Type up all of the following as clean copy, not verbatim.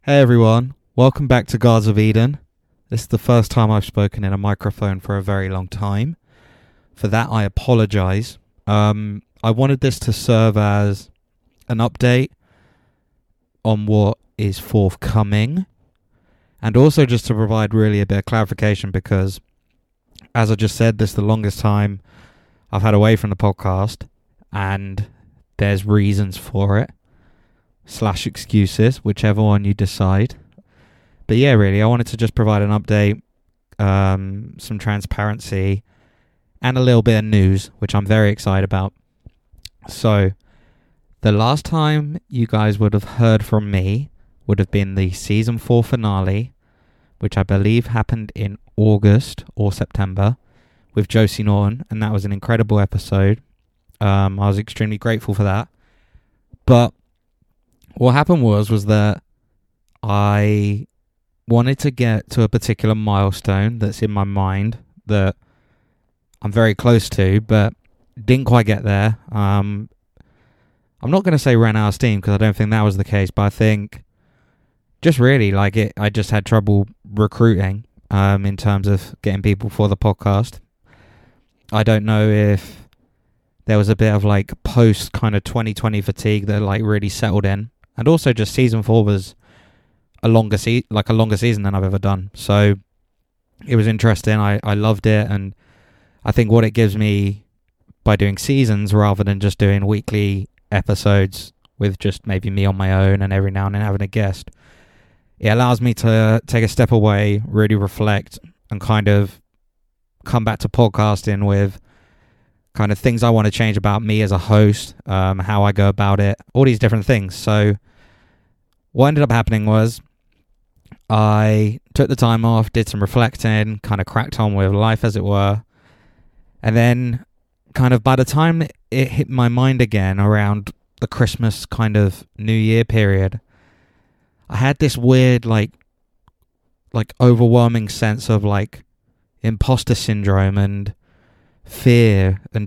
Hey everyone, welcome back to Gods of Eden. This is the first time I've spoken in a microphone for a very long time. For that I apologise. I wanted this to serve as an update on what is forthcoming, and also just to provide really a bit of clarification because, as I just said, this is the longest time I've had away from the podcast, and there's reasons for it. / excuses, whichever one you decide. But yeah, really, I wanted to just provide an update, some transparency, and a little bit of news, which I'm very excited about. So, the last time you guys would have heard from me would have been the Season 4 finale, which I believe happened in August or September, with Josie Norton, and that was an incredible episode. I was extremely grateful for that. But what happened was that I wanted to get to a particular milestone that's in my mind that I'm very close to, but didn't quite get there. I'm not going to say ran out of steam because I don't think that was the case, but I think just really I just had trouble recruiting in terms of getting people for the podcast. I don't know if there was a bit of post kind of 2020 fatigue that really settled in. And also just season 4 was a longer season than I've ever done. So it was interesting. I loved it. And I think what it gives me by doing seasons rather than just doing weekly episodes with just maybe me on my own and every now and then having a guest, it allows me to take a step away, really reflect, and kind of come back to podcasting with kind of things I want to change about me as a host, how I go about it, all these different things. So what ended up happening was I took the time off, did some reflecting, kind of cracked on with life as it were. And then kind of by the time it hit my mind again around the Christmas kind of New Year period, I had this weird overwhelming sense of imposter syndrome and fear, and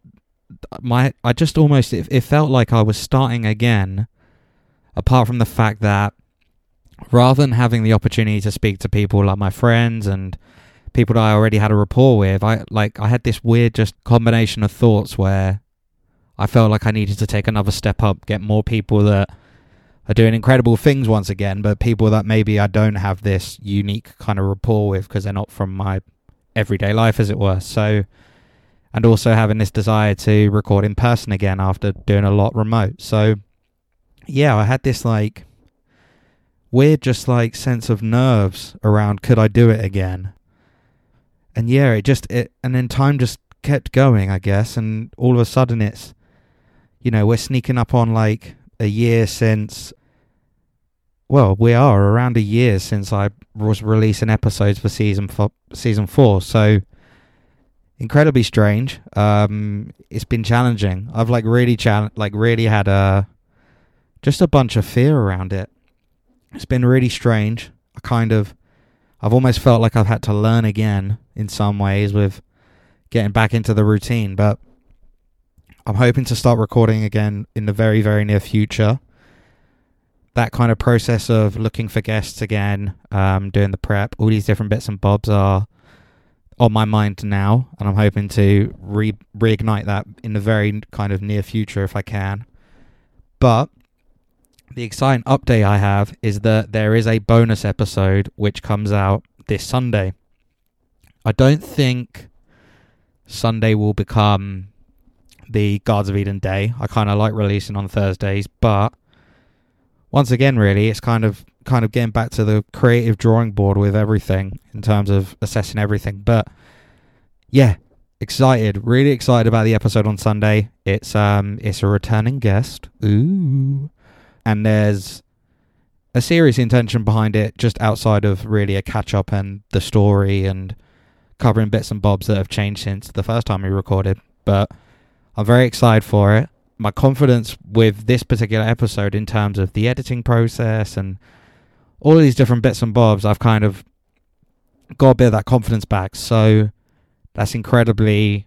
it felt like I was starting again, apart from the fact that rather than having the opportunity to speak to people like my friends and people that I already had a rapport with, I had this weird just combination of thoughts where I felt like I needed to take another step up, get more people that are doing incredible things once again, but people that maybe I don't have this unique kind of rapport with because they're not from my everyday life, as it were. So, and also having this desire to record in person again after doing a lot remote. So, yeah, I had this weird sense of nerves around could I do it again? And yeah, and then time just kept going, I guess. And all of a sudden it's, we're sneaking up on a year since, we are around a year since I was releasing episodes for season 4. So, incredibly strange. It's been challenging. I've really had just a bunch of fear around it. It's been really strange. I've almost felt like I've had to learn again in some ways with getting back into the routine, but I'm hoping to start recording again in the very, very near future. That kind of process of looking for guests again, doing the prep, all these different bits and bobs are on my mind now, and I'm hoping to reignite that in the very kind of near future if I can. But the exciting update I have is that there is a bonus episode which comes out this Sunday. I don't think Sunday will become the Gods of Eden day. I kind of like releasing on Thursdays, but once again, really, it's kind of getting back to the creative drawing board with everything in terms of assessing everything. But yeah, really excited about the episode on Sunday. It's a returning guest. Ooh. And there's a serious intention behind it just outside of really a catch-up and the story and covering bits and bobs that have changed since the first time we recorded. But I'm very excited for it. My confidence with this particular episode in terms of the editing process and all of these different bits and bobs, I've kind of got a bit of that confidence back. So that's incredibly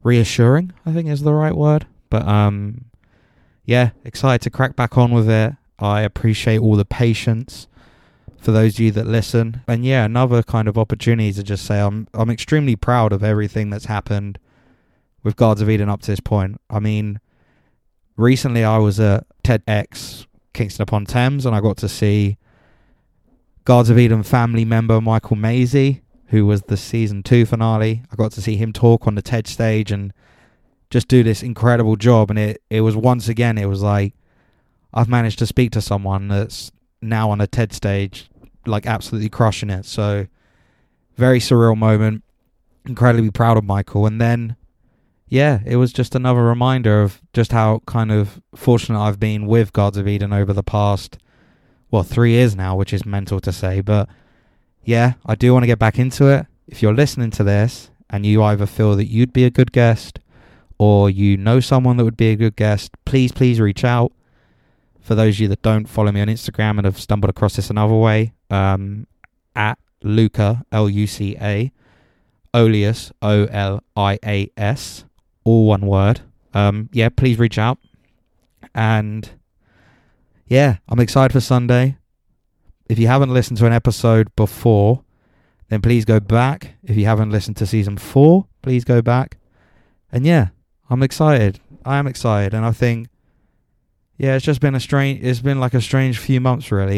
reassuring, I think is the right word. But yeah, excited to crack back on with it I appreciate all the patience for those of you that listen. And yeah, another kind of opportunity to just say I'm extremely proud of everything that's happened with Guards of Eden up to this point. I mean, recently I was at TEDx Kingston upon Thames, and I got to see Guards of Eden family member Michael Maisie, who was the season 2 finale. I got to see him talk on the TED stage and just do this incredible job. And it was once again, it was like, I've managed to speak to someone that's now on a TED stage, like absolutely crushing it. So very surreal moment, incredibly proud of Michael. And then, yeah, it was just another reminder of just how kind of fortunate I've been with Guards of Eden over the past, 3 years now, which is mental to say. But yeah, I do want to get back into it. If you're listening to this and you either feel that you'd be a good guest or you know someone that would be a good guest, please reach out. For those of you that don't follow me on Instagram and have stumbled across this another way, at Luca, Luca, Olias, Olias, all one word. Yeah, please reach out. And yeah, I'm excited for Sunday. If you haven't listened to an episode before, then please go back. If you haven't listened to season 4, please go back. And yeah, I'm excited. I am excited. And I think, yeah, it's been like a strange few months really.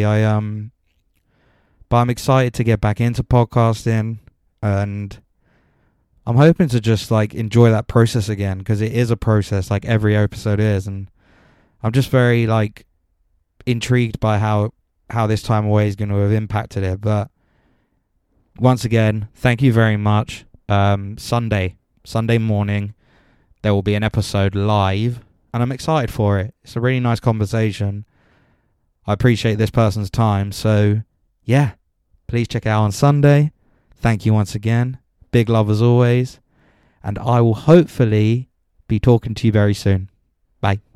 But I'm excited to get back into podcasting, and I'm hoping to just like enjoy that process again, because it is a process like every episode is. And I'm just very like intrigued by how this time away is going to have impacted it. But once again, thank you very much. Sunday morning, there will be an episode live, and I'm excited for it. It's a really nice conversation. I appreciate this person's time. So yeah, please check it out on Sunday. Thank you once again. Big love as always. And I will hopefully be talking to you very soon. Bye.